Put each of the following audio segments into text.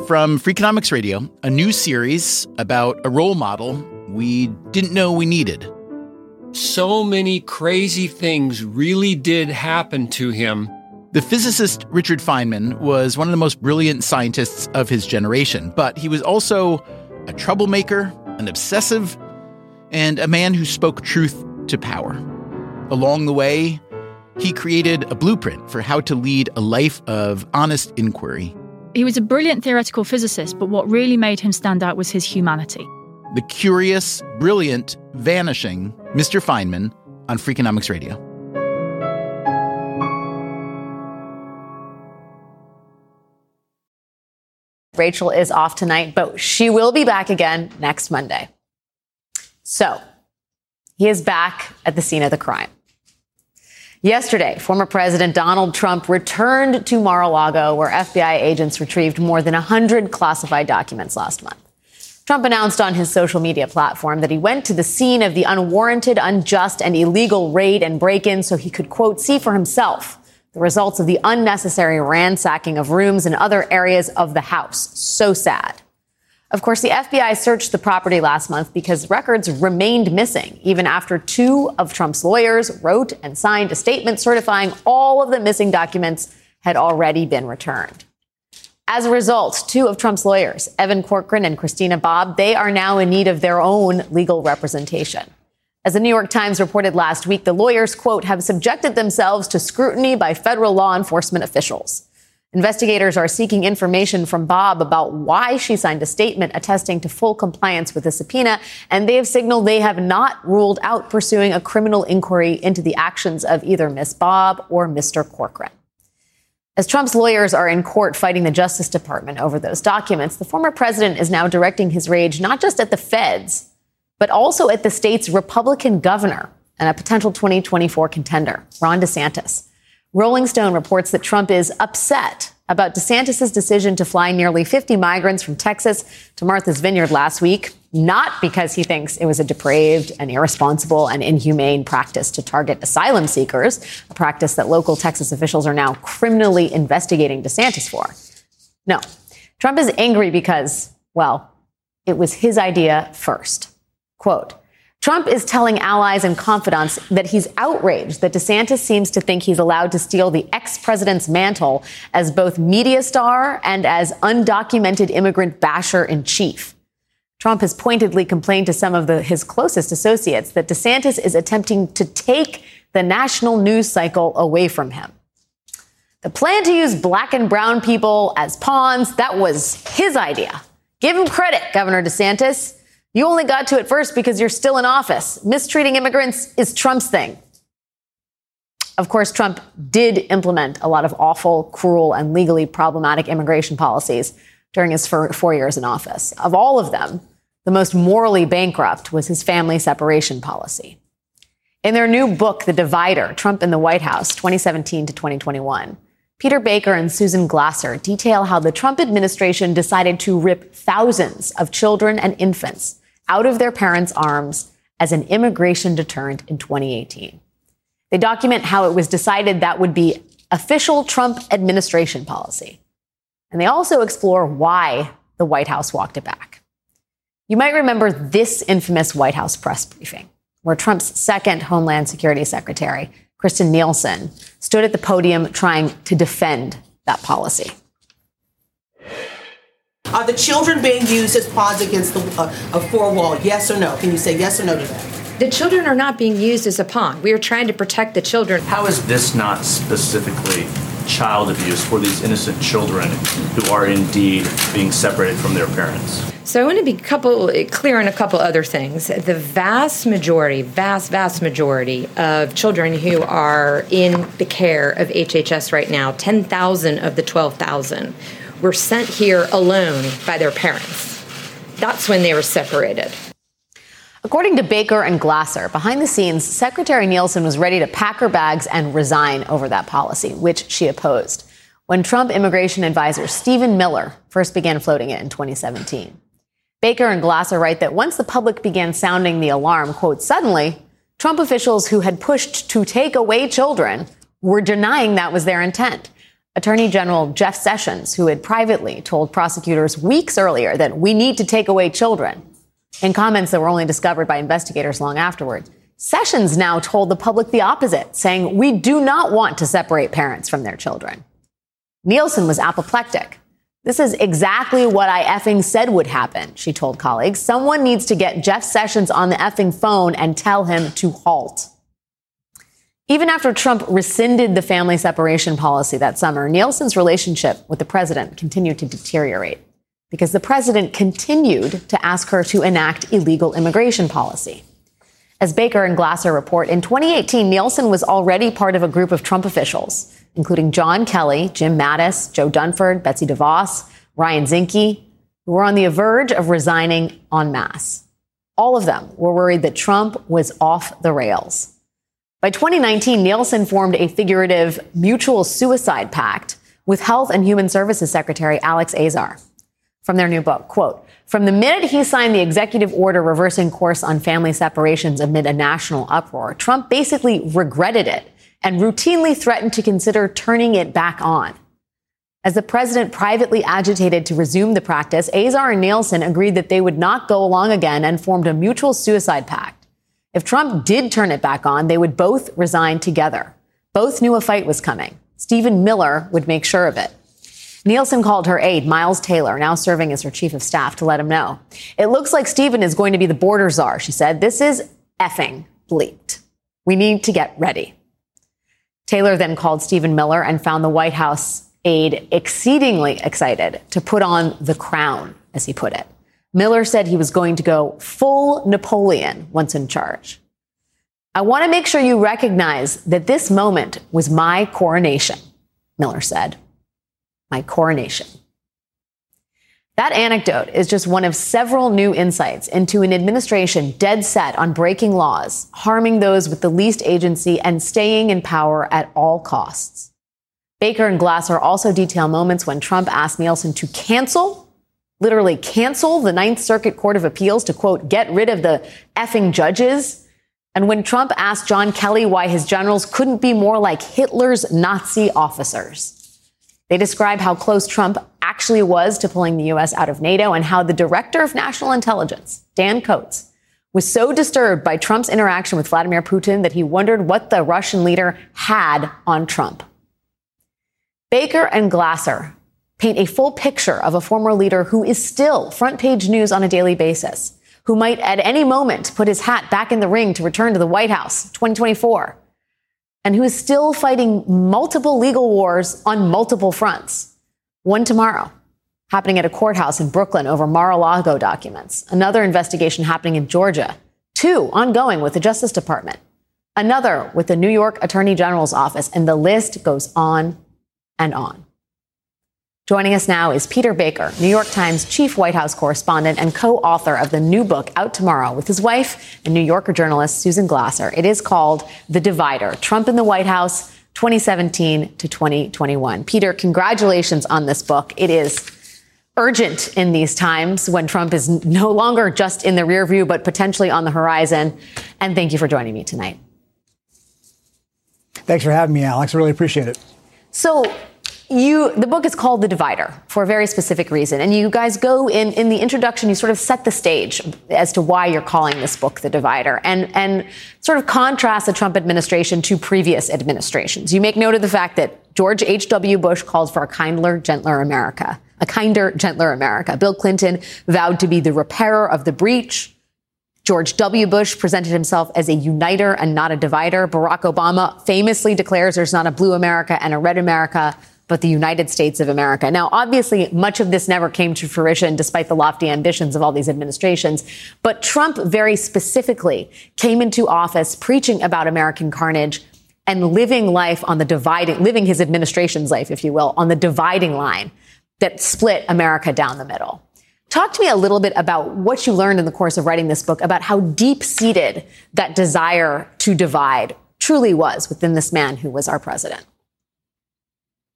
from Freakonomics Radio, a new series about a role model we didn't know we needed. So many crazy things really did happen to him. The physicist Richard Feynman was one of the most brilliant scientists of his generation, but he was also a troublemaker, an obsessive, and a man who spoke truth to power. Along the way, he created a blueprint for how to lead a life of honest inquiry. He was a brilliant theoretical physicist, but what really made him stand out was his humanity. The curious, brilliant, vanishing Mr. Feynman on Freakonomics Radio. Rachel is off tonight, but she will be back again next Monday. So, he is back at the scene of the crime. Yesterday, former President Donald Trump returned to Mar-a-Lago, where FBI agents retrieved more than 100 classified documents last month. Trump announced on his social media platform that he went to the scene of the unwarranted, unjust, and illegal raid and break-in so he could, quote, see for himself the results of the unnecessary ransacking of rooms and other areas of the house. So sad. Of course, the FBI searched the property last month because records remained missing, even after two of Trump's lawyers wrote and signed a statement certifying all of the missing documents had already been returned. As a result, two of Trump's lawyers, Evan Corcoran and Christina Bobb, they are now in need of their own legal representation. As the New York Times reported last week, the lawyers, quote, have subjected themselves to scrutiny by federal law enforcement officials. Investigators are seeking information from Bobb about why she signed a statement attesting to full compliance with the subpoena, and they have signaled they have not ruled out pursuing a criminal inquiry into the actions of either Ms. Bobb or Mr. Corcoran. As Trump's lawyers are in court fighting the Justice Department over those documents, the former president is now directing his rage not just at the feds, but also at the state's Republican governor and a potential 2024 contender, Ron DeSantis. Rolling Stone reports that Trump is upset about DeSantis' decision to fly nearly 50 migrants from Texas to Martha's Vineyard last week, not because he thinks it was a depraved and irresponsible and inhumane practice to target asylum seekers, a practice that local Texas officials are now criminally investigating DeSantis for. No, Trump is angry because, well, it was his idea first. Quote, Trump is telling allies and confidants that he's outraged that DeSantis seems to think he's allowed to steal the ex-president's mantle as both media star and as undocumented immigrant basher-in-chief. Trump has pointedly complained to some of his closest associates that DeSantis is attempting to take the national news cycle away from him. The plan to use black and brown people as pawns, that was his idea. Give him credit, Governor DeSantis. You only got to it first because you're still in office. Mistreating immigrants is Trump's thing. Of course, Trump did implement a lot of awful, cruel, and legally problematic immigration policies during his 4 years in office. Of all of them, the most morally bankrupt was his family separation policy. In their new book, The Divider, Trump in the White House, 2017 to 2021, Peter Baker and Susan Glasser detail how the Trump administration decided to rip thousands of children and infants out of their parents' arms as an immigration deterrent in 2018. They document how it was decided that would be official Trump administration policy. And they also explore why the White House walked it back. You might remember this infamous White House press briefing, where Trump's second Homeland Security Secretary, Kristen Nielsen, stood at the podium trying to defend that policy. Are the children being used as pawns against a four-wall? Yes or no? Can you say yes or no to that? The children are not being used as a pawn. We are trying to protect the children. How is this not specifically child abuse for these innocent children who are indeed being separated from their parents? So I want to be clear on a couple other things. The vast majority of children who are in the care of HHS right now, 10,000 of the 12,000, were sent here alone by their parents. That's when they were separated. According to Baker and Glasser, behind the scenes, Secretary Nielsen was ready to pack her bags and resign over that policy, which she opposed, when Trump immigration advisor Stephen Miller first began floating it in 2017. Baker and Glasser write that once the public began sounding the alarm, quote, suddenly, Trump officials who had pushed to take away children were denying that was their intent. Attorney General Jeff Sessions, who had privately told prosecutors weeks earlier that we need to take away children, in comments that were only discovered by investigators long afterwards, Sessions now told the public the opposite, saying we do not want to separate parents from their children. Nielsen was apoplectic. This is exactly what I effing said would happen, she told colleagues. Someone needs to get Jeff Sessions on the effing phone and tell him to halt. Even after Trump rescinded the family separation policy that summer, Nielsen's relationship with the president continued to deteriorate because the president continued to ask her to enact illegal immigration policy. As Baker and Glasser report, in 2018, Nielsen was already part of a group of Trump officials, including John Kelly, Jim Mattis, Joe Dunford, Betsy DeVos, Ryan Zinke, who were on the verge of resigning en masse. All of them were worried that Trump was off the rails. By 2019, Nielsen formed a figurative mutual suicide pact with Health and Human Services Secretary Alex Azar. From their new book, quote, from the minute he signed the executive order reversing course on family separations amid a national uproar, Trump basically regretted it and routinely threatened to consider turning it back on. As the president privately agitated to resume the practice, Azar and Nielsen agreed that they would not go along again and formed a mutual suicide pact. If Trump did turn it back on, they would both resign together. Both knew a fight was coming. Stephen Miller would make sure of it. Nielsen called her aide, Miles Taylor, now serving as her chief of staff, to let him know. It looks like Stephen is going to be the border czar, she said. This is effing bleeped. We need to get ready. Taylor then called Stephen Miller and found the White House aide exceedingly excited to put on the crown, as he put it. Miller said he was going to go full Napoleon once in charge. I want to make sure you recognize that this moment was my coronation, Miller said. My coronation. That anecdote is just one of several new insights into an administration dead set on breaking laws, harming those with the least agency, and staying in power at all costs. Baker and Glasser also detail moments when Trump asked Nielsen to literally cancel the Ninth Circuit Court of Appeals to, quote, get rid of the effing judges. And when Trump asked John Kelly why his generals couldn't be more like Hitler's Nazi officers. They describe how close Trump actually was to pulling the U.S. out of NATO and how the director of national intelligence, Dan Coats, was so disturbed by Trump's interaction with Vladimir Putin that he wondered what the Russian leader had on Trump. Baker and Glasser paint a full picture of a former leader who is still front page news on a daily basis, who might at any moment put his hat back in the ring to return to the White House 2024. And who is still fighting multiple legal wars on multiple fronts. One tomorrow, happening at a courthouse in Brooklyn over Mar-a-Lago documents. Another investigation happening in Georgia. Two ongoing with the Justice Department. Another with the New York Attorney General's office. And the list goes on and on. Joining us now is Peter Baker, New York Times chief White House correspondent and co-author of the new book out tomorrow with his wife and New Yorker journalist Susan Glasser. It is called The Divider, Trump in the White House, 2017 to 2021. Peter, congratulations on this book. It is urgent in these times when Trump is no longer just in the rear view, but potentially on the horizon. And thank you for joining me tonight. Thanks for having me, Alex. I really appreciate it. So the book is called The Divider for a very specific reason. And you guys go in the introduction, you sort of set the stage as to why you're calling this book The Divider and sort of contrast the Trump administration to previous administrations. You make note of the fact that George H.W. Bush called for a kinder, gentler America. Bill Clinton vowed to be the repairer of the breach. George W. Bush presented himself as a uniter and not a divider. Barack Obama famously declares there's not a blue America and a red America, but the United States of America. Now, obviously, much of this never came to fruition, despite the lofty ambitions of all these administrations. But Trump very specifically came into office preaching about American carnage and living his administration's life, if you will, on the dividing line that split America down the middle. Talk to me a little bit about what you learned in the course of writing this book about how deep-seated that desire to divide truly was within this man who was our president.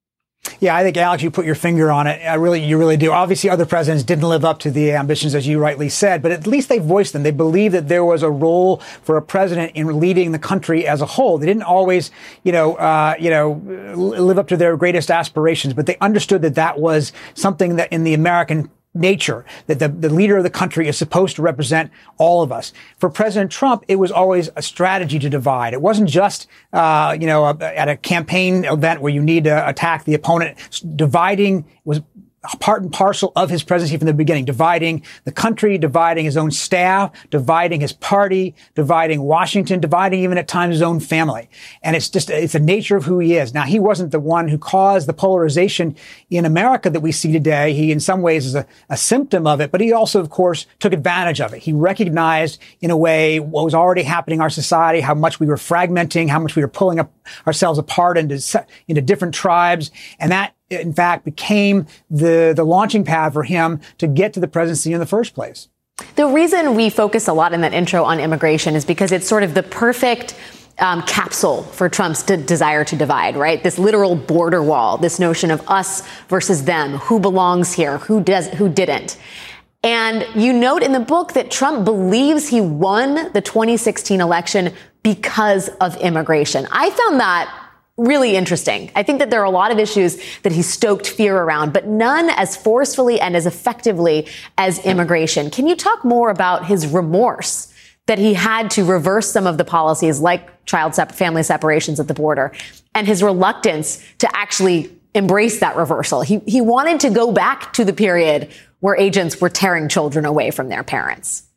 Yeah, I think, Alex, you put your finger on it. You really do. Obviously, other presidents didn't live up to the ambitions, as you rightly said, but at least they voiced them. They believed that there was a role for a president in leading the country as a whole. They didn't always, live up to their greatest aspirations, but they understood that that was something that in the American nature, that the leader of the country is supposed to represent all of us. For President Trump, it was always a strategy to divide. It wasn't just, at a campaign event where you need to attack the opponent. Dividing was part and parcel of his presidency from the beginning, dividing the country, dividing his own staff, dividing his party, dividing Washington, dividing even at times his own family. And it's the nature of who he is. Now, he wasn't the one who caused the polarization in America that we see today. He, in some ways, is a symptom of it, but he also, of course, took advantage of it. He recognized, in a way, what was already happening in our society, how much we were fragmenting, how much we were pulling up ourselves apart into different tribes. And that, in fact, became the launching pad for him to get to the presidency in the first place. The reason we focus a lot in that intro on immigration is because it's sort of the perfect capsule for Trump's desire to divide, right? This literal border wall, this notion of us versus them, who belongs here, who didn't. And you note in the book that Trump believes he won the 2016 election because of immigration. I found that really interesting. I think that there are a lot of issues that he stoked fear around, but none as forcefully and as effectively as immigration. Can you talk more about his remorse that he had to reverse some of the policies like family separations at the border and his reluctance to actually embrace that reversal? He wanted to go back to the period where agents were tearing children away from their parents.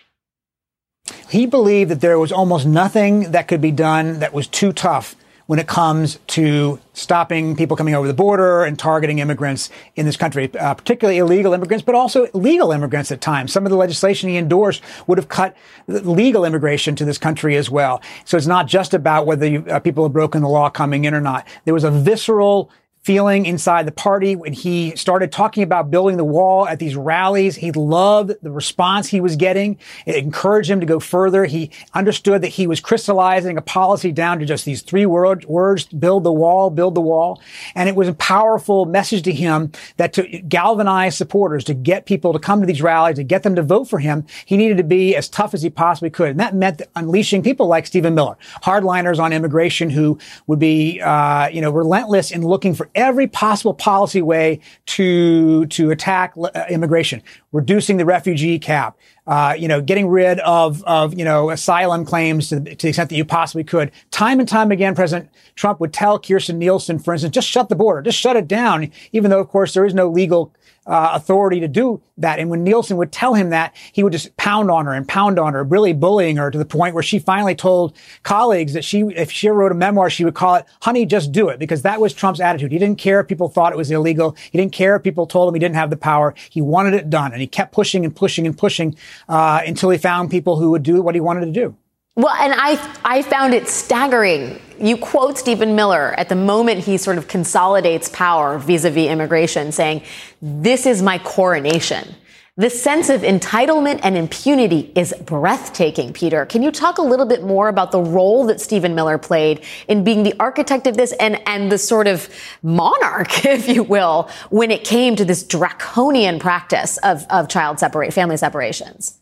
He believed that there was almost nothing that could be done that was too tough when it comes to stopping people coming over the border and targeting immigrants in this country, particularly illegal immigrants, but also legal immigrants at times. Some of the legislation he endorsed would have cut legal immigration to this country as well. So it's not just about whether people have broken the law coming in or not. There was a visceral feeling inside the party when he started talking about building the wall at these rallies. He loved the response he was getting. It encouraged him to go further. He understood that he was crystallizing a policy down to just these three words, build the wall, build the wall. And it was a powerful message to him that to galvanize supporters, to get people to come to these rallies, to get them to vote for him, he needed to be as tough as he possibly could. And that meant unleashing people like Stephen Miller, hardliners on immigration who would be, relentless in looking for every possible policy way to attack immigration, reducing the refugee cap, getting rid of asylum claims to the extent that you possibly could. Time and time again, President Trump would tell Kirstjen Nielsen, for instance, just shut the border, just shut it down, even though, of course, there is no legal authority to do that. And when Nielsen would tell him that, he would just pound on her, really bullying her to the point where she finally told colleagues that if she wrote a memoir, she would call it, "Honey, just do it," because that was Trump's attitude. He didn't care if people thought it was illegal. He didn't care if people told him he didn't have the power. He wanted it done. And he kept pushing and pushing and pushing until he found people who would do what he wanted to do. Well, and I found it staggering. You quote Stephen Miller at the moment he sort of consolidates power vis-a-vis immigration, saying, "This is my coronation." The sense of entitlement and impunity is breathtaking, Peter. Can you talk a little bit more about the role that Stephen Miller played in being the architect of this and the sort of monarch, if you will, when it came to this draconian practice of family separations?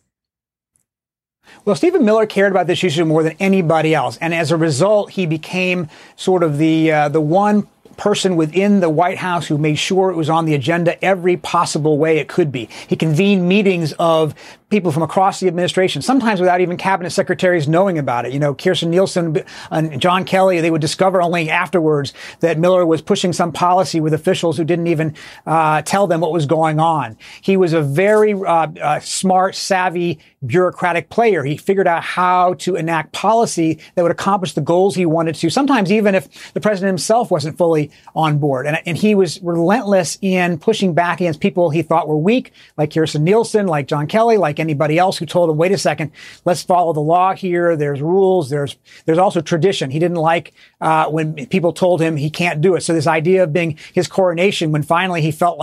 Well, Stephen Miller cared about this issue more than anybody else. And as a result, he became sort of the one person within the White House who made sure it was on the agenda every possible way it could be. He convened meetings of people from across the administration, sometimes without even cabinet secretaries knowing about it. Kirstjen Nielsen and John Kelly, they would discover only afterwards that Miller was pushing some policy with officials who didn't even tell them what was going on. He was a very smart, savvy, bureaucratic player. He figured out how to enact policy that would accomplish the goals he wanted to, sometimes even if the president himself wasn't fully on board. And he was relentless in pushing back against people he thought were weak, like Kirstjen Nielsen, like John Kelly, like anybody else who told him, wait a second, let's follow the law here. There's rules. There's also tradition. He didn't like when people told him he can't do it. So this idea of being his coronation, when finally he felt like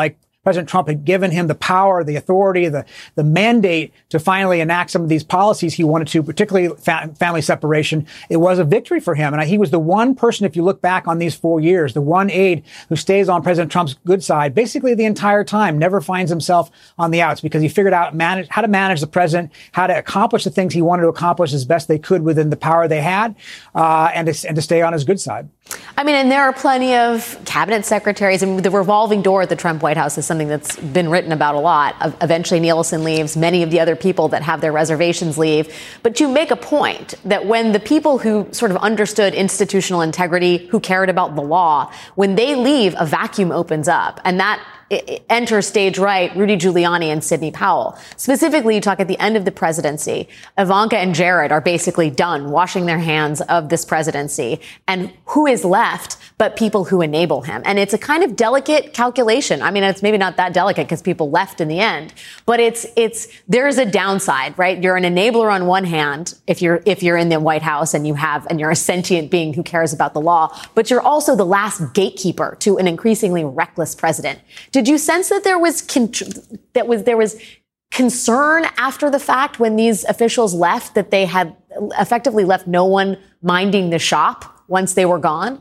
President Trump had given him the power, the authority, the mandate to finally enact some of these policies he wanted to, particularly family separation. It was a victory for him. And he was the one person, if you look back on these 4 years, the one aide who stays on President Trump's good side basically the entire time, never finds himself on the outs because he figured out how to manage the president, how to accomplish the things he wanted to accomplish as best they could within the power they had, and to stay on his good side. I mean, and there are plenty of cabinet secretaries. I mean, the revolving door at the Trump White House is something that's been written about a lot. Eventually, Nielsen leaves. Many of the other people that have their reservations leave. But you make a point that when the people who sort of understood institutional integrity, who cared about the law, when they leave, a vacuum opens up. And that enter stage right, Rudy Giuliani and Sidney Powell. Specifically, you talk at the end of the presidency, Ivanka and Jared are basically done washing their hands of this presidency. And who is left but people who enable him? And it's a kind of delicate calculation. I mean, it's maybe not that delicate because people left in the end, but there's a downside, right? You're an enabler on one hand if you're in the White House and you're a sentient being who cares about the law, but you're also the last gatekeeper to an increasingly reckless president. Did you sense that there was concern after the fact when these officials left, that they had effectively left no one minding the shop once they were gone?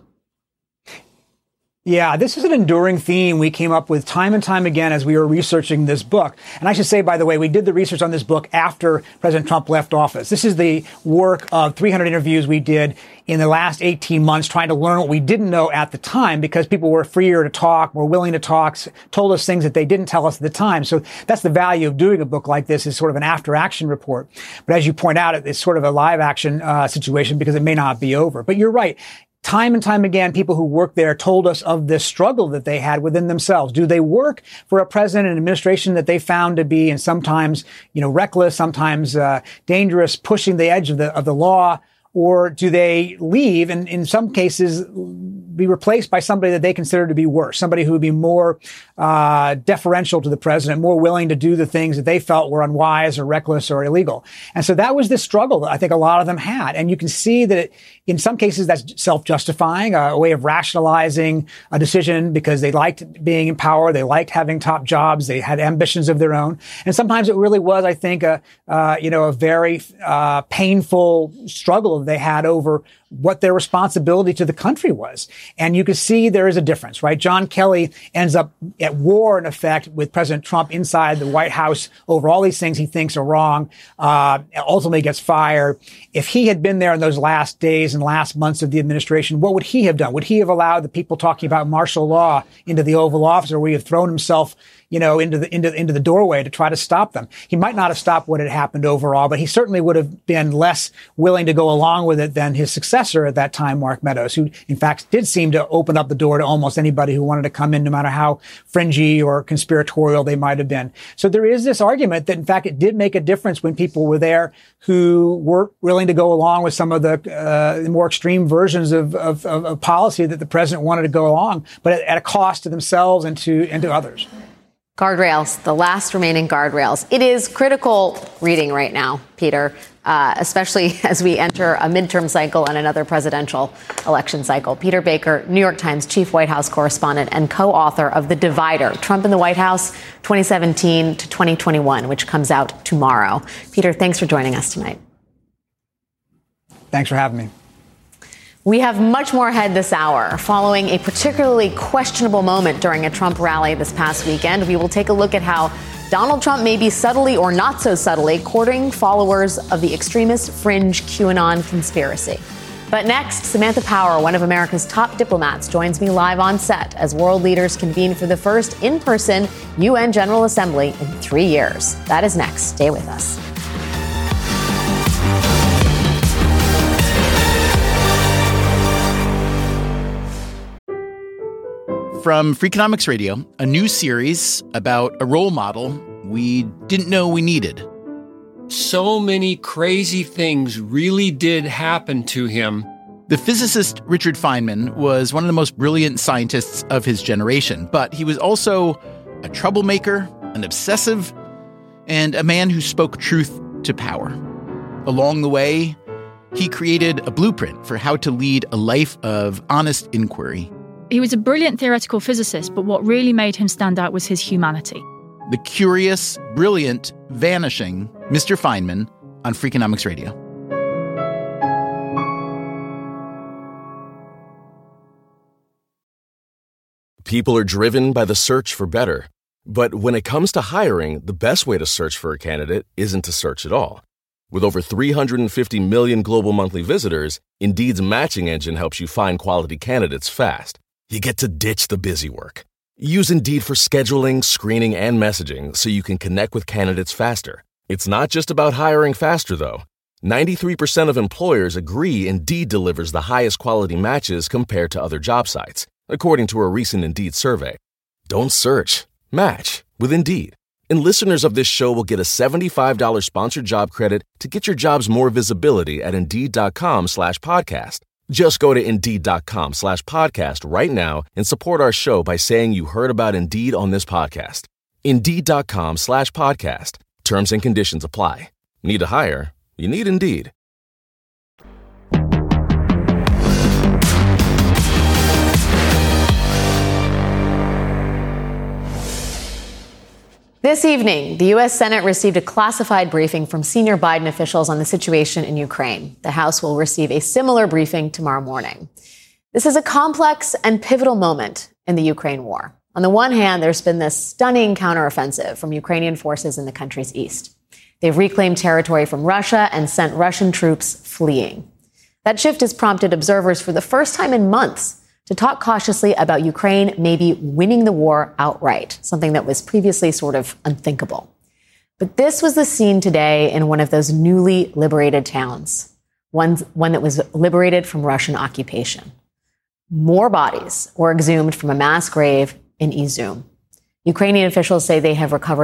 Yeah, this is an enduring theme we came up with time and time again as we were researching this book. And I should say, by the way, we did the research on this book after President Trump left office. This is the work of 300 interviews we did in the last 18 months trying to learn what we didn't know at the time because people were freer to talk, were willing to talk, told us things that they didn't tell us at the time. So that's the value of doing a book like this, is sort of an after-action report. But as you point out, it's sort of a live-action situation because it may not be over. But you're right. Time and time again, people who work there told us of this struggle that they had within themselves. Do they work for a president and administration that they found to be, and sometimes, reckless, sometimes dangerous, pushing the edge of the law? Or do they leave and in some cases be replaced by somebody that they consider to be worse, somebody who would be more deferential to the president, more willing to do the things that they felt were unwise or reckless or illegal? And so that was the struggle that I think a lot of them had. And you can see that in some cases that's self-justifying, a way of rationalizing a decision because they liked being in power, they liked having top jobs, they had ambitions of their own. And sometimes it really was, I think, a very painful struggle they had over what their responsibility to the country was. And you can see there is a difference, right? John Kelly ends up at war, in effect, with President Trump inside the White House over all these things he thinks are wrong, ultimately gets fired. If he had been there in those last days and last months of the administration, what would he have done? Would he have allowed the people talking about martial law into the Oval Office, or would he have thrown himself into the doorway to try to stop them? He might not have stopped what had happened overall, but he certainly would have been less willing to go along with it than his successor at that time, Mark Meadows, who in fact did seem to open up the door to almost anybody who wanted to come in, no matter how fringy or conspiratorial they might have been. So there is this argument that in fact it did make a difference when people were there who weren't willing to go along with some of the more extreme versions of policy that the president wanted to go along, but at a cost to themselves and to others. Guardrails, the last remaining guardrails. It is critical reading right now, Peter, especially as we enter a midterm cycle and another presidential election cycle. Peter Baker, New York Times chief White House correspondent and co-author of The Divider, Trump in the White House, 2017 to 2021, which comes out tomorrow. Peter, thanks for joining us tonight. Thanks for having me. We have much more ahead this hour. Following a particularly questionable moment during a Trump rally this past weekend, we will take a look at how Donald Trump may be subtly or not so subtly courting followers of the extremist fringe QAnon conspiracy. But next, Samantha Power, one of America's top diplomats, joins me live on set as world leaders convene for the first in-person UN General Assembly in 3 years. That is next. Stay with us. From Freakonomics Radio, a new series about a role model we didn't know we needed. So many crazy things really did happen to him. The physicist Richard Feynman was one of the most brilliant scientists of his generation, but he was also a troublemaker, an obsessive, and a man who spoke truth to power. Along the way, he created a blueprint for how to lead a life of honest inquiry. He was a brilliant theoretical physicist, but what really made him stand out was his humanity. The curious, brilliant, vanishing Mr. Feynman on Freakonomics Radio. People are driven by the search for better. But when it comes to hiring, the best way to search for a candidate isn't to search at all. With over 350 million global monthly visitors, Indeed's matching engine helps you find quality candidates fast. You get to ditch the busy work. Use Indeed for scheduling, screening, and messaging so you can connect with candidates faster. It's not just about hiring faster, though. 93% of employers agree Indeed delivers the highest quality matches compared to other job sites, according to a recent Indeed survey. Don't search. Match with Indeed. And listeners of this show will get a $75 sponsored job credit to get your jobs more visibility at Indeed.com/podcast. Just go to Indeed.com/podcast right now and support our show by saying you heard about Indeed on this podcast. Indeed.com/podcast. Terms and conditions apply. Need to hire? You need Indeed. This evening, the U.S. Senate received a classified briefing from senior Biden officials on the situation in Ukraine. The House will receive a similar briefing tomorrow morning. This is a complex and pivotal moment in the Ukraine war. On the one hand, there's been this stunning counteroffensive from Ukrainian forces in the country's east. They've reclaimed territory from Russia and sent Russian troops fleeing. That shift has prompted observers for the first time in months to talk cautiously about Ukraine maybe winning the war outright, something that was previously sort of unthinkable. But this was the scene today in one of those newly liberated towns, one that was liberated from Russian occupation. More bodies were exhumed from a mass grave in Izum. Ukrainian officials say they have recovered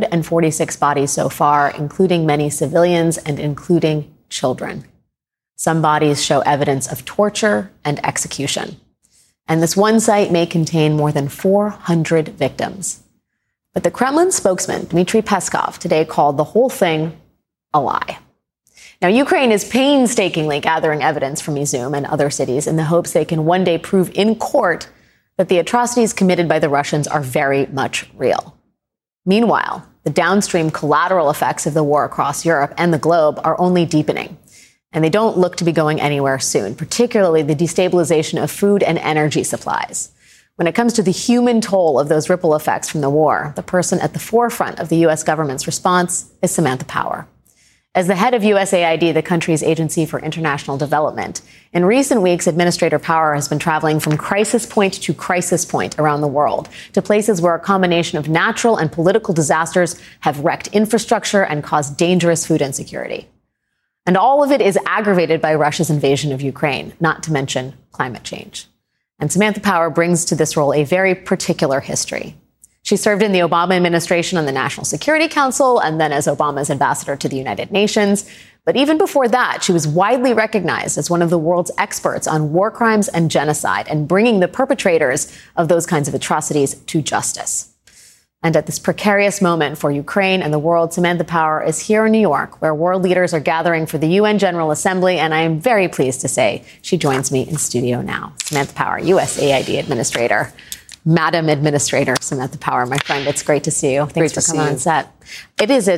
146 bodies so far, including many civilians and including children. Some bodies show evidence of torture and execution. And this one site may contain more than 400 victims. But the Kremlin spokesman, Dmitry Peskov, today called the whole thing a lie. Now, Ukraine is painstakingly gathering evidence from Izum and other cities in the hopes they can one day prove in court that the atrocities committed by the Russians are very much real. Meanwhile, the downstream collateral effects of the war across Europe and the globe are only deepening. And they don't look to be going anywhere soon, particularly the destabilization of food and energy supplies. When it comes to the human toll of those ripple effects from the war, the person at the forefront of the U.S. government's response is Samantha Power. As the head of USAID, the country's agency for international development, in recent weeks, Administrator Power has been traveling from crisis point to crisis point around the world to places where a combination of natural and political disasters have wrecked infrastructure and caused dangerous food insecurity. And all of it is aggravated by Russia's invasion of Ukraine, not to mention climate change. And Samantha Power brings to this role a very particular history. She served in the Obama administration on the National Security Council and then as Obama's ambassador to the United Nations. But even before that, she was widely recognized as one of the world's experts on war crimes and genocide and bringing the perpetrators of those kinds of atrocities to justice. And at this precarious moment for Ukraine and the world, Samantha Power is here in New York, where world leaders are gathering for the UN General Assembly. And I am very pleased to say she joins me in studio now. Samantha Power, USAID Administrator. Madam Administrator Samantha Power, my friend, it's great to see you. Thanks for coming on set. It is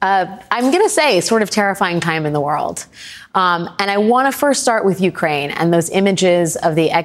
I'm going to say, sort of terrifying time in the world. And I want to first start with Ukraine and those images of the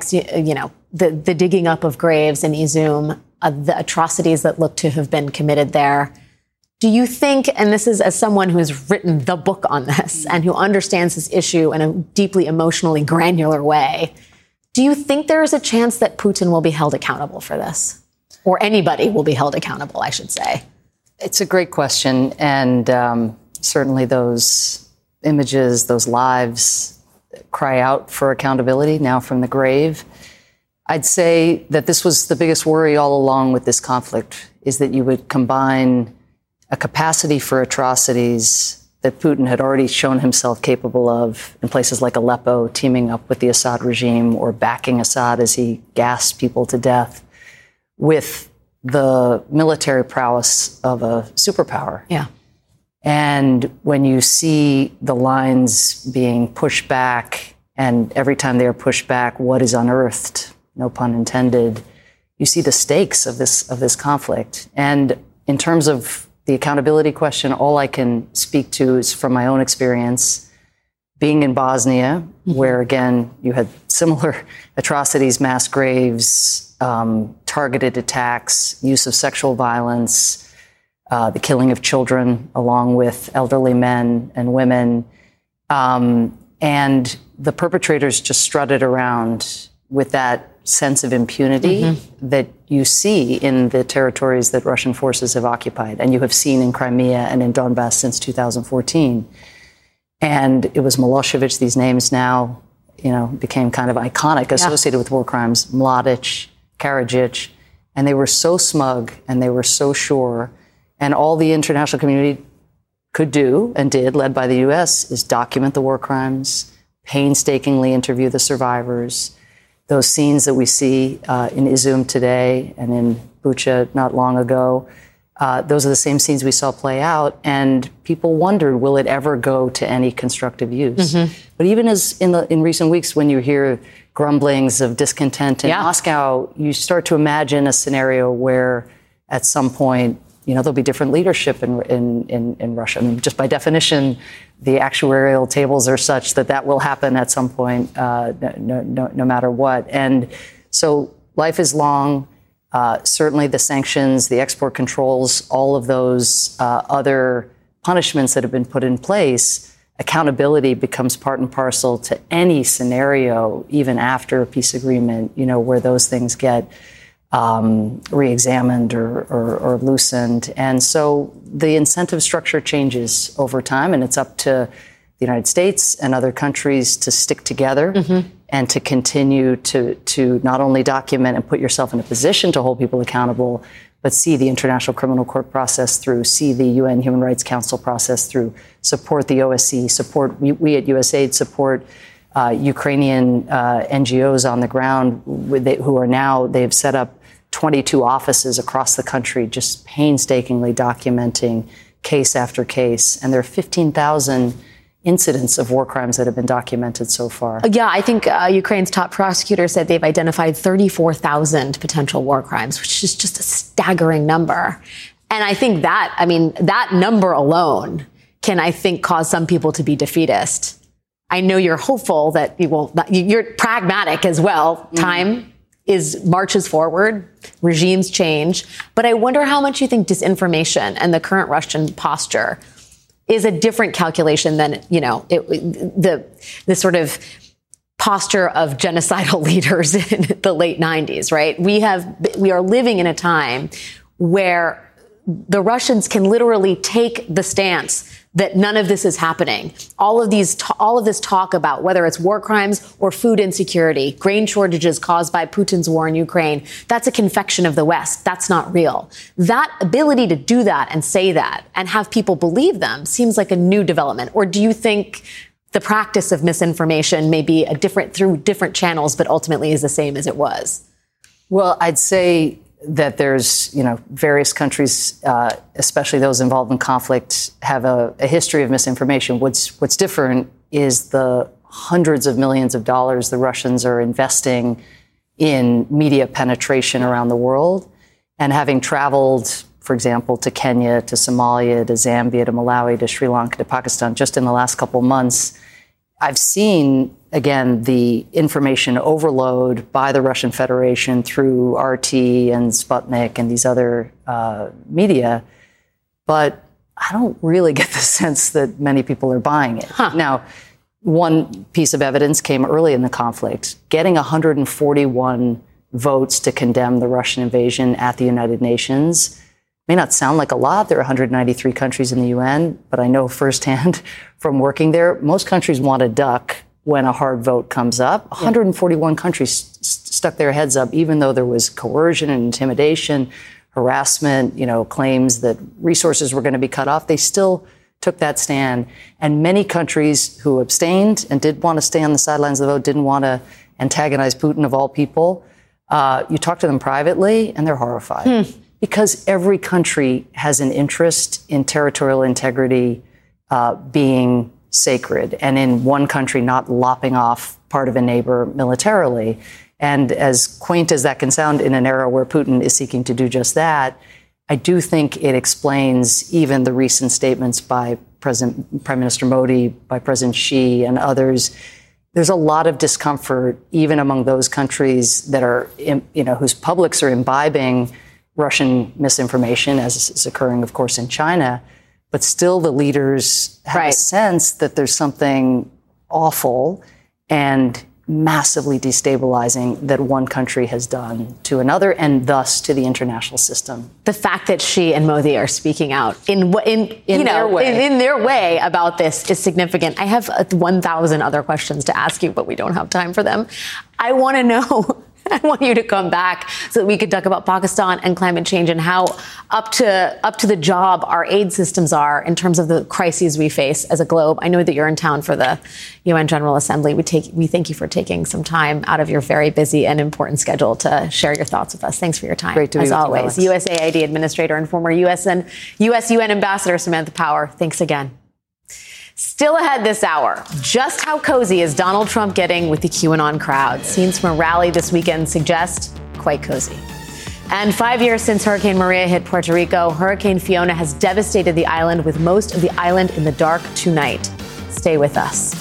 digging up of graves in Izum, the atrocities that look to have been committed there. Do you think, and this is as someone who has written the book on this and who understands this issue in a deeply emotionally granular way, do you think there is a chance that Putin will be held accountable for this? Or anybody will be held accountable, I should say? It's a great question. And certainly those images, those lives cry out for accountability now from the grave. I'd say that this was the biggest worry all along with this conflict, is that you would combine a capacity for atrocities that Putin had already shown himself capable of in places like Aleppo, teaming up with the Assad regime or backing Assad as he gassed people to death, with the military prowess of a superpower. Yeah. And when you see the lines being pushed back, and every time they are pushed back, what is unearthed? no pun intended, you see the stakes of this conflict. And in terms of the accountability question, all I can speak to is from my own experience being in Bosnia, where again, you had similar atrocities, mass graves, targeted attacks, use of sexual violence, the killing of children, along with elderly men and women. And the perpetrators just strutted around with that sense of impunity that you see in the territories that Russian forces have occupied, and you have seen in Crimea and in Donbass since 2014. And it was Milosevic, these names now, became kind of iconic, associated with war crimes, Mladic, Karadzic, and they were so smug and they were so sure. And all the international community could do and did, led by the U.S., is document the war crimes, painstakingly interview the survivors. Those scenes that we see in Izum today and in Bucha not long ago, those are the same scenes we saw play out. And people wondered, will it ever go to any constructive use? But even as in recent weeks, when you hear grumblings of discontent in Moscow, you start to imagine a scenario where at some point, there'll be different leadership in Russia. I mean, just by definition, the actuarial tables are such that will happen at some point, no matter what. And so life is long. Certainly the sanctions, the export controls, all of those other punishments that have been put in place, accountability becomes part and parcel to any scenario, even after a peace agreement, where those things get re-examined or loosened. And so the incentive structure changes over time, and it's up to the United States and other countries to stick together and to continue to not only document and put yourself in a position to hold people accountable, but see the International Criminal Court process through, see the UN Human Rights Council process through, support the OSCE, we at USAID support Ukrainian NGOs on the ground they've set up 22 offices across the country, just painstakingly documenting case after case. And there are 15,000 incidents of war crimes that have been documented so far. Yeah, I think Ukraine's top prosecutor said they've identified 34,000 potential war crimes, which is just a staggering number. And I think that number alone can, I think, cause some people to be defeatist. I know you're hopeful that you're pragmatic as well. Time marches forward, regimes change. But I wonder how much you think disinformation and the current Russian posture is a different calculation than, the sort of posture of genocidal leaders in the late 90s, right? We are living in a time where the Russians can literally take the stance that none of this is happening. All of this talk about whether it's war crimes or food insecurity, grain shortages caused by Putin's war in Ukraine, that's a confection of the West. That's not real. That ability to do that and say that and have people believe them seems like a new development. Or do you think the practice of misinformation may be through different channels, but ultimately is the same as it was? Well, I'd say that there's, various countries, especially those involved in conflict, have a history of misinformation. What's different is the hundreds of millions of dollars the Russians are investing in media penetration around the world. And having traveled, for example, to Kenya, to Somalia, to Zambia, to Malawi, to Sri Lanka, to Pakistan, just in the last couple of months, I've seen, again, the information overload by the Russian Federation through RT and Sputnik and these other media. But I don't really get the sense that many people are buying it. Now, one piece of evidence came early in the conflict. Getting 141 votes to condemn the Russian invasion at the United Nations may not sound like a lot. There are 193 countries in the UN, but I know firsthand from working there, most countries want to duck when a hard vote comes up. 141 countries stuck their heads up, even though there was coercion and intimidation, harassment, claims that resources were going to be cut off. They still took that stand. And many countries who abstained and did want to stay on the sidelines of the vote, didn't want to antagonize Putin of all people. You talk to them privately and they're horrified. Because every country has an interest in territorial integrity being sacred, and in one country not lopping off part of a neighbor militarily. And as quaint as that can sound in an era where Putin is seeking to do just that, I do think it explains even the recent statements by Prime Minister Modi, by President Xi and others. There's a lot of discomfort, even among those countries that are, whose publics are imbibing Russian misinformation, as is occurring, of course, in China. But still, the leaders have a sense that there's something awful and massively destabilizing that one country has done to another, and thus to the international system. The fact that Xi and Modi are speaking out in their way about this is significant. I have 1,000 other questions to ask you, but we don't have time for them. I want to know. I want you to come back so that we could talk about Pakistan and climate change and how up to the job our aid systems are in terms of the crises we face as a globe. I know that you're in town for the UN General Assembly. We thank you for taking some time out of your very busy and important schedule to share your thoughts with us. Thanks for your time. Great to be as with always. You, USAID Administrator and former US UN Ambassador Samantha Power. Thanks again. Still ahead this hour, just how cozy is Donald Trump getting with the QAnon crowd? Scenes from a rally this weekend suggest quite cozy. And 5 years since Hurricane Maria hit Puerto Rico, Hurricane Fiona has devastated the island, with most of the island in the dark tonight. Stay with us.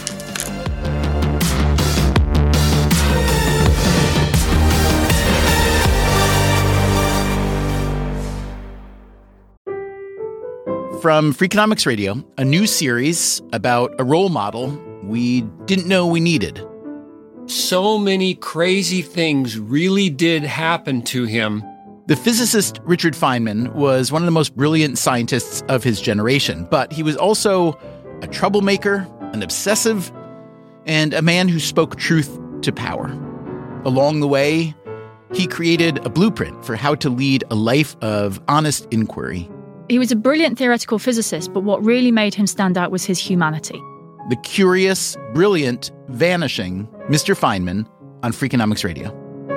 From Freakonomics Radio, a new series about a role model we didn't know we needed. So many crazy things really did happen to him. The physicist Richard Feynman was one of the most brilliant scientists of his generation, but he was also a troublemaker, an obsessive, and a man who spoke truth to power. Along the way, he created a blueprint for how to lead a life of honest inquiry. He was a brilliant theoretical physicist, but what really made him stand out was his humanity. The curious, brilliant, vanishing Mr. Feynman on Freakonomics Radio.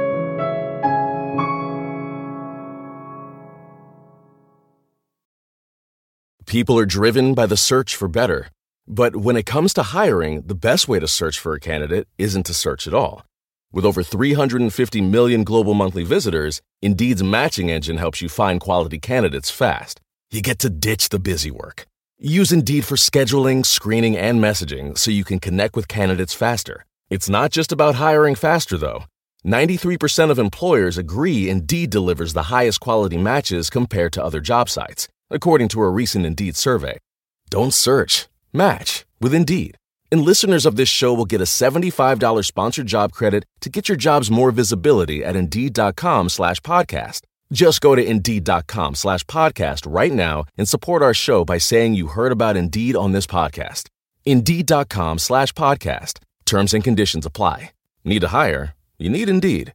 People are driven by the search for better. But when it comes to hiring, the best way to search for a candidate isn't to search at all. With over 350 million global monthly visitors, Indeed's matching engine helps you find quality candidates fast. You get to ditch the busy work. Use Indeed for scheduling, screening, and messaging so you can connect with candidates faster. It's not just about hiring faster, though. 93% of employers agree Indeed delivers the highest quality matches compared to other job sites, according to a recent Indeed survey. Don't search. Match with Indeed. And listeners of this show will get a $75 sponsored job credit to get your jobs more visibility at Indeed.com/podcast. Just go to Indeed.com/podcast right now and support our show by saying you heard about Indeed on this podcast. Indeed.com/podcast. Terms and conditions apply. Need to hire? You need Indeed.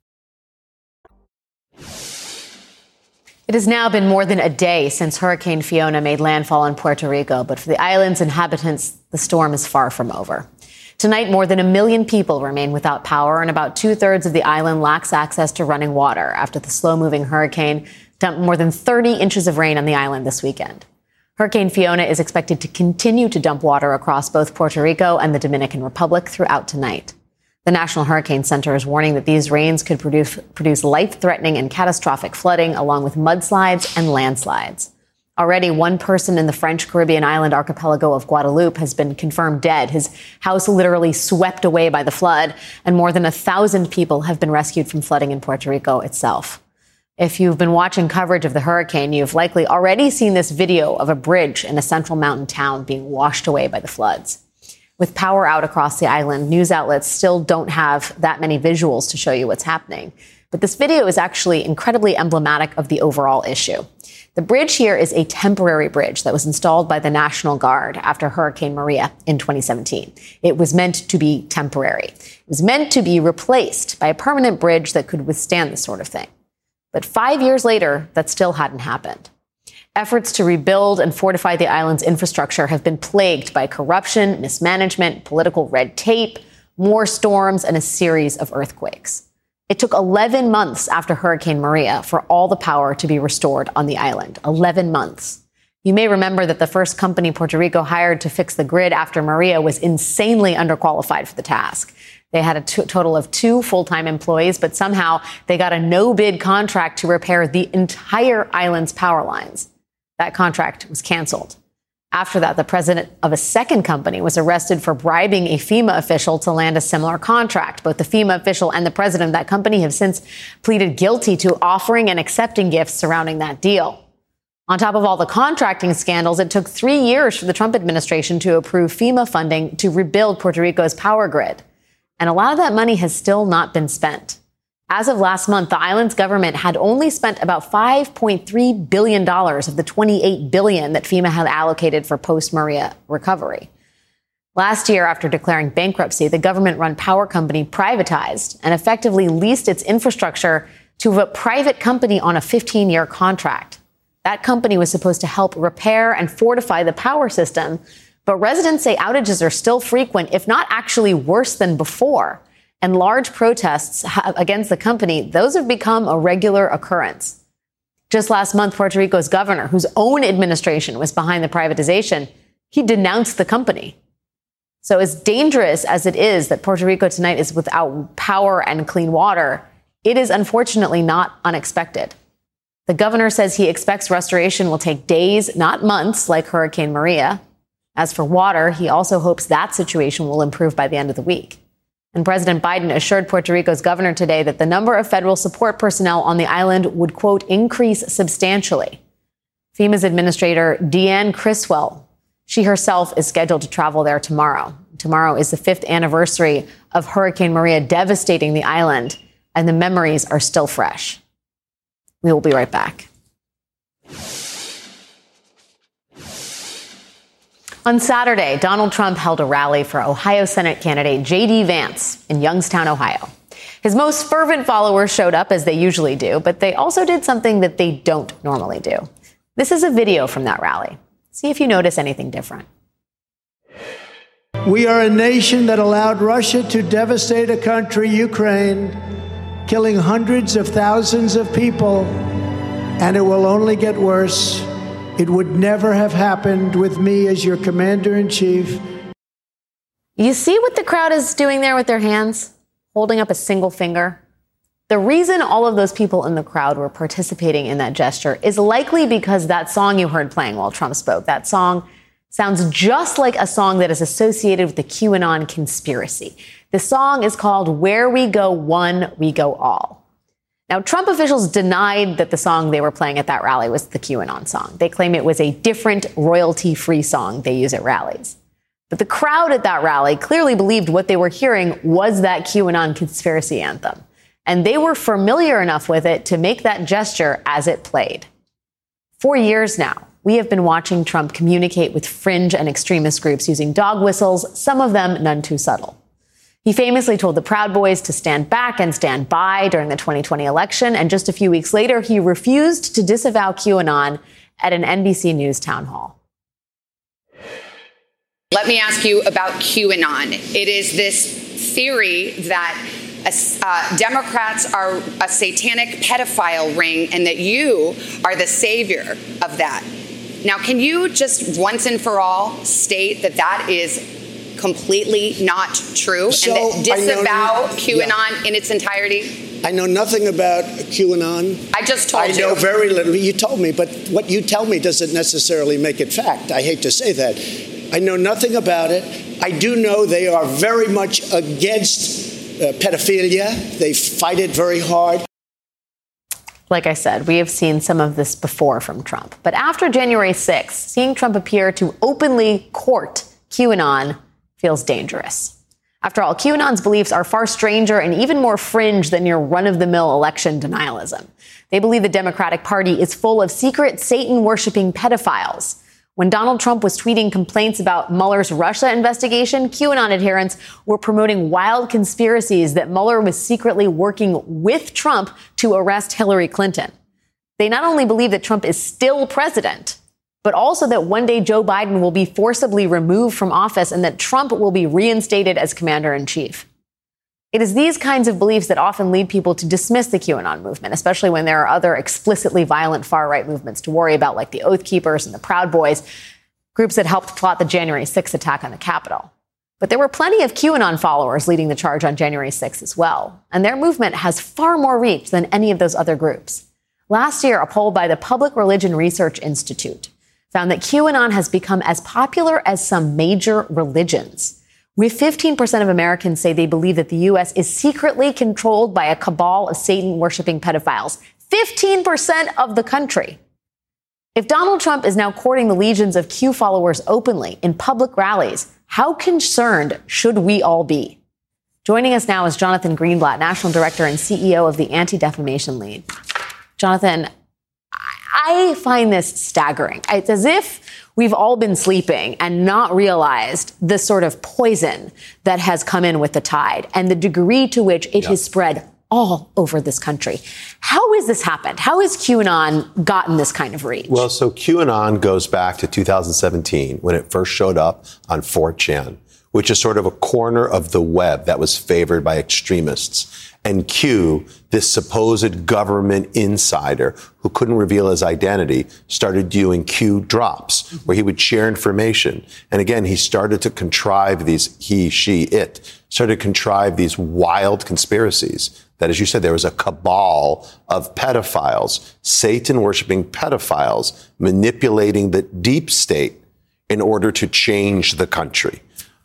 It has now been more than a day since Hurricane Fiona made landfall in Puerto Rico, but for the island's inhabitants, the storm is far from over. Tonight, more than 1 million people remain without power, and about 2/3 of the island lacks access to running water after the slow-moving hurricane dumped more than 30 inches of rain on the island this weekend. Hurricane Fiona is expected to continue to dump water across both Puerto Rico and the Dominican Republic throughout tonight. The National Hurricane Center is warning that these rains could produce life-threatening and catastrophic flooding, along with mudslides and landslides. Already, one person in the French Caribbean island archipelago of Guadeloupe has been confirmed dead. His house literally swept away by the flood, and more than 1,000 people have been rescued from flooding in Puerto Rico itself. If you've been watching coverage of the hurricane, you've likely already seen this video of a bridge in a central mountain town being washed away by the floods. With power out across the island, news outlets still don't have that many visuals to show you what's happening. But this video is actually incredibly emblematic of the overall issue. The bridge here is a temporary bridge that was installed by the National Guard after Hurricane Maria in 2017. It was meant to be temporary. It was meant to be replaced by a permanent bridge that could withstand this sort of thing. But 5 years later, that still hadn't happened. Efforts to rebuild and fortify the island's infrastructure have been plagued by corruption, mismanagement, political red tape, more storms, and a series of earthquakes. It took 11 months after Hurricane Maria for all the power to be restored on the island. 11 months. You may remember that the first company Puerto Rico hired to fix the grid after Maria was insanely underqualified for the task. They had a total of 2 full-time employees, but somehow they got a no-bid contract to repair the entire island's power lines. That contract was canceled. After that, the president of a second company was arrested for bribing a FEMA official to land a similar contract. Both the FEMA official and the president of that company have since pleaded guilty to offering and accepting gifts surrounding that deal. On top of all the contracting scandals, it took 3 years for the Trump administration to approve FEMA funding to rebuild Puerto Rico's power grid. And a lot of that money has still not been spent. As of last month, the island's government had only spent about $5.3 billion of the $28 billion that FEMA had allocated for post-Maria recovery. Last year, after declaring bankruptcy, the government-run power company privatized and effectively leased its infrastructure to a private company on a 15-year contract. That company was supposed to help repair and fortify the power system, but residents say outages are still frequent, if not actually worse than before. And large protests against the company, those have become a regular occurrence. Just last month, Puerto Rico's governor, whose own administration was behind the privatization, he denounced the company. So as dangerous as it is that Puerto Rico tonight is without power and clean water, it is unfortunately not unexpected. The governor says he expects restoration will take days, not months, like Hurricane Maria. As for water, he also hopes that situation will improve by the end of the week. And President Biden assured Puerto Rico's governor today that the number of federal support personnel on the island would, quote, increase substantially. FEMA's administrator, Deanne Criswell, she herself is scheduled to travel there tomorrow. Tomorrow is the 5th anniversary of Hurricane Maria devastating the island, and the memories are still fresh. We will be right back. On Saturday, Donald Trump held a rally for Ohio Senate candidate J.D. Vance in Youngstown, Ohio. His most fervent followers showed up, as they usually do, but they also did something that they don't normally do. This is a video from that rally. See if you notice anything different. We are a nation that allowed Russia to devastate a country, Ukraine, killing hundreds of thousands of people, and it will only get worse. It would never have happened with me as your commander-in-chief. You see what the crowd is doing there with their hands? Holding up a single finger? The reason all of those people in the crowd were participating in that gesture is likely because that song you heard playing while Trump spoke, that song sounds just like a song that is associated with the QAnon conspiracy. The song is called Where We Go One, We Go All. Now, Trump officials denied that the song they were playing at that rally was the QAnon song. They claim it was a different royalty-free song they use at rallies. But the crowd at that rally clearly believed what they were hearing was that QAnon conspiracy anthem. And they were familiar enough with it to make that gesture as it played. For years now, we have been watching Trump communicate with fringe and extremist groups using dog whistles, some of them none too subtle. He famously told the Proud Boys to stand back and stand by during the 2020 election, and just a few weeks later, he refused to disavow QAnon at an NBC News town hall. Let me ask you about QAnon. It is this theory that Democrats are a satanic pedophile ring and that you are the savior of that. Now, can you just once and for all state that that is completely not true and that disavow QAnon in its entirety? I know nothing about QAnon. I just told you. I know very little. You told me, but what you tell me doesn't necessarily make it fact. I hate to say that. I know nothing about it. I do know they are very much against pedophilia. They fight it very hard. Like I said, we have seen some of this before from Trump. But after January 6th, seeing Trump appear to openly court QAnon feels dangerous. After all, QAnon's beliefs are far stranger and even more fringe than your run-of-the-mill election denialism. They believe the Democratic Party is full of secret Satan-worshipping pedophiles. When Donald Trump was tweeting complaints about Mueller's Russia investigation, QAnon adherents were promoting wild conspiracies that Mueller was secretly working with Trump to arrest Hillary Clinton. They not only believe that Trump is still president, but also that one day Joe Biden will be forcibly removed from office and that Trump will be reinstated as commander-in-chief. It is these kinds of beliefs that often lead people to dismiss the QAnon movement, especially when there are other explicitly violent far-right movements to worry about, like the Oath Keepers and the Proud Boys, groups that helped plot the January 6th attack on the Capitol. But there were plenty of QAnon followers leading the charge on January 6th as well. And their movement has far more reach than any of those other groups. Last year, a poll by the Public Religion Research Institute found that QAnon has become as popular as some major religions. With 15% of Americans say they believe that the U.S. is secretly controlled by a cabal of Satan-worshipping pedophiles. 15% of the country. If Donald Trump is now courting the legions of Q followers openly in public rallies, how concerned should we all be? Joining us now is Jonathan Greenblatt, National Director and CEO of the Anti-Defamation League. Jonathan, I find this staggering. It's as if we've all been sleeping and not realized the sort of poison that has come in with the tide and the degree to which it has spread all over this country. How has this happened? How has QAnon gotten this kind of reach? Well, so QAnon goes back to 2017 when it first showed up on 4chan, which is sort of a corner of the web that was favored by extremists. And Q, this supposed government insider who couldn't reveal his identity, started doing Q drops where he would share information. And again, he started to contrive these, started to contrive these wild conspiracies that, as you said, there was a cabal of pedophiles, Satan-worshiping pedophiles, manipulating the deep state in order to change the country.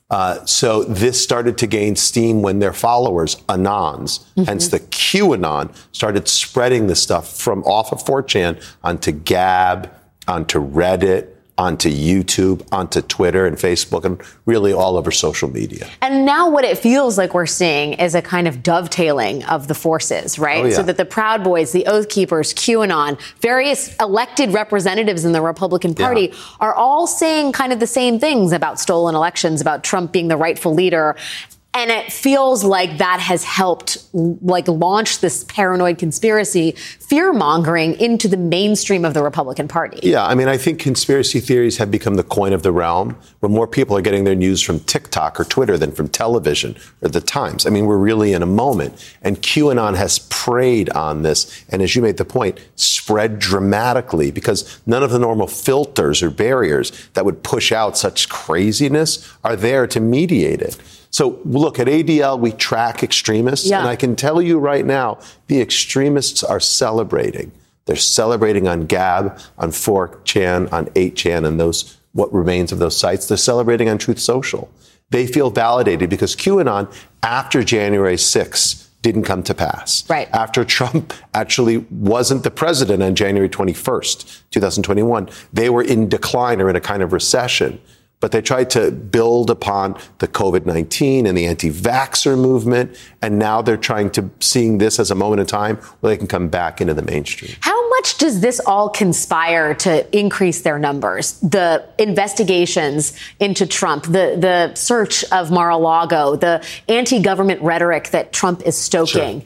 So this started to gain steam when their followers, Anons, hence the QAnon, started spreading this stuff from off of 4chan onto Gab, onto Reddit, onto YouTube, onto Twitter and Facebook, and really all over social media. And now what it feels like we're seeing is a kind of dovetailing of the forces, right? Oh, yeah. So that the Proud Boys, the Oath Keepers, QAnon, various elected representatives in the Republican Party are all saying kind of the same things about stolen elections, about Trump being the rightful leader. And it feels like that has helped launch this paranoid conspiracy, fear-mongering into the mainstream of the Republican Party. Yeah, I mean, I think conspiracy theories have become the coin of the realm, where more people are getting their news from TikTok or Twitter than from television or the Times. I mean, we're really in a moment. And QAnon has preyed on this. And as you made the point, spread dramatically because none of the normal filters or barriers that would push out such craziness are there to mediate it. So look, at ADL, we track extremists. And I can tell you right now, the extremists are celebrating. They're celebrating on Gab, on 4chan, on 8chan, and those, what remains of those sites. They're celebrating on Truth Social. They feel validated because QAnon, after January 6th, didn't come to pass. Right. After Trump actually wasn't the president on January 21st, 2021, they were in decline or in a kind of recession. But they tried to build upon the COVID-19 and the anti-vaxxer movement. And now they're trying to seeing this as a moment in time where they can come back into the mainstream. How much does this all conspire to increase their numbers? The investigations into Trump, the search of Mar-a-Lago, the anti-government rhetoric that Trump is stoking,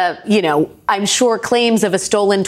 I'm sure claims of a stolen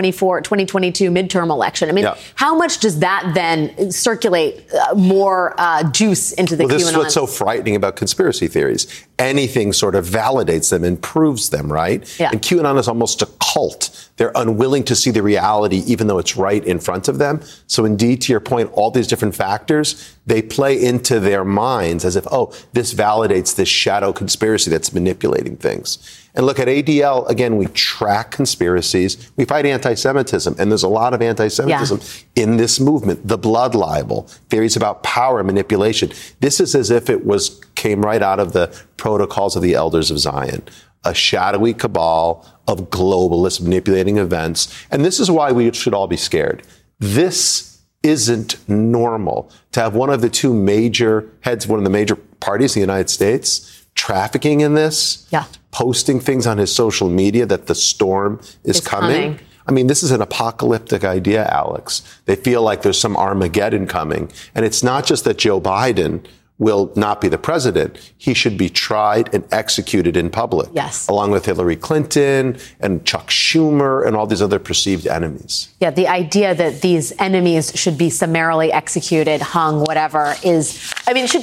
2022 midterm election. I mean, how much does that then circulate more juice into the QAnon? This is what's so frightening about conspiracy theories. Anything sort of validates them and proves them, right? Yeah. And QAnon is almost a cult. They're unwilling to see the reality, even though it's right in front of them. So indeed, to your point, all these different factors, they play into their minds as if, oh, this validates this shadow conspiracy that's manipulating things. And look, at ADL, again, we track conspiracies. We fight anti-Semitism, and there's a lot of anti-Semitism in this movement. The blood libel, theories about power manipulation. This is as if it came right out of the protocols of the Elders of Zion, a shadowy cabal of globalists manipulating events. And this is why we should all be scared. This isn't normal to have one of the two major heads, one of the major parties in the United States, trafficking in this, posting things on his social media that the storm is coming. I mean, this is an apocalyptic idea, Alex. They feel like there's some Armageddon coming. And it's not just that Joe Biden will not be the president. He should be tried and executed in public. Yes. Along with Hillary Clinton and Chuck Schumer and all these other perceived enemies. Yeah, the idea that these enemies should be summarily executed, hung, whatever, this should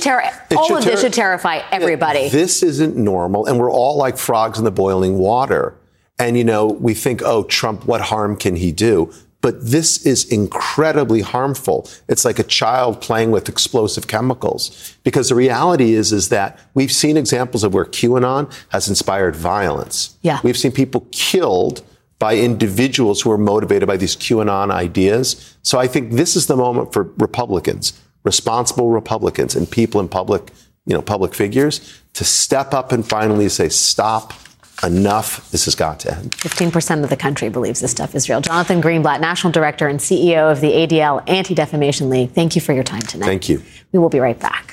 terrify everybody. This isn't normal, and we're all like frogs in the boiling water. And, we think, oh, Trump, what harm can he do? But this is incredibly harmful. It's like a child playing with explosive chemicals. Because the reality is that we've seen examples of where QAnon has inspired violence. Yeah. We've seen people killed by individuals who are motivated by these QAnon ideas. So I think this is the moment for Republicans, responsible Republicans and people in public figures to step up and finally say, stop, enough, this has got to end. 15% of the country believes this stuff is real. Jonathan Greenblatt, National Director and CEO of the ADL Anti-Defamation League. Thank you for your time tonight. Thank you. We will be right back.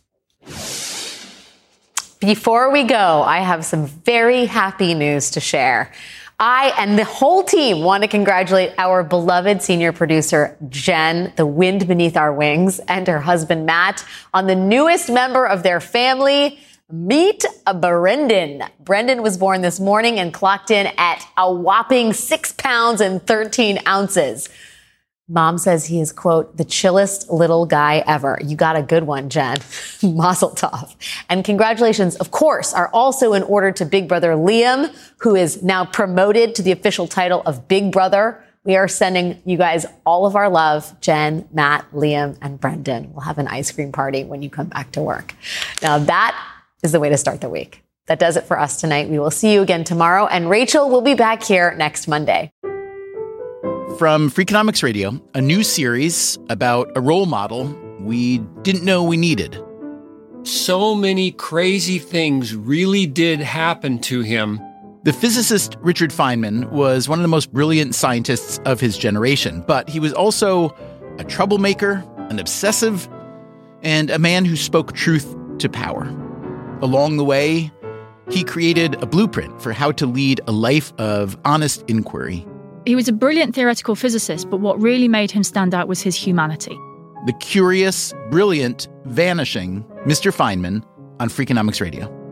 Before we go, I have some very happy news to share. I and the whole team want to congratulate our beloved senior producer, Jen, the wind beneath our wings, and her husband, Matt, on the newest member of their family. Meet Brendan. Brendan was born this morning and clocked in at a whopping 6 pounds and 13 ounces. Mom says he is, quote, the chillest little guy ever. You got a good one, Jen. Mazel tov. And congratulations, of course, are also in order to big brother Liam, who is now promoted to the official title of Big Brother. We are sending you guys all of our love, Jen, Matt, Liam, and Brendan. We'll have an ice cream party when you come back to work. Now that is the way to start the week. That does it for us tonight. We will see you again tomorrow, and Rachel will be back here next Monday. From Freakonomics Radio, a new series about a role model we didn't know we needed. So many crazy things really did happen to him. The physicist Richard Feynman was one of the most brilliant scientists of his generation, but he was also a troublemaker, an obsessive, and a man who spoke truth to power. Along the way, he created a blueprint for how to lead a life of honest inquiry. He was a brilliant theoretical physicist, but what really made him stand out was his humanity. The curious, brilliant, vanishing Mr. Feynman on Freakonomics Radio.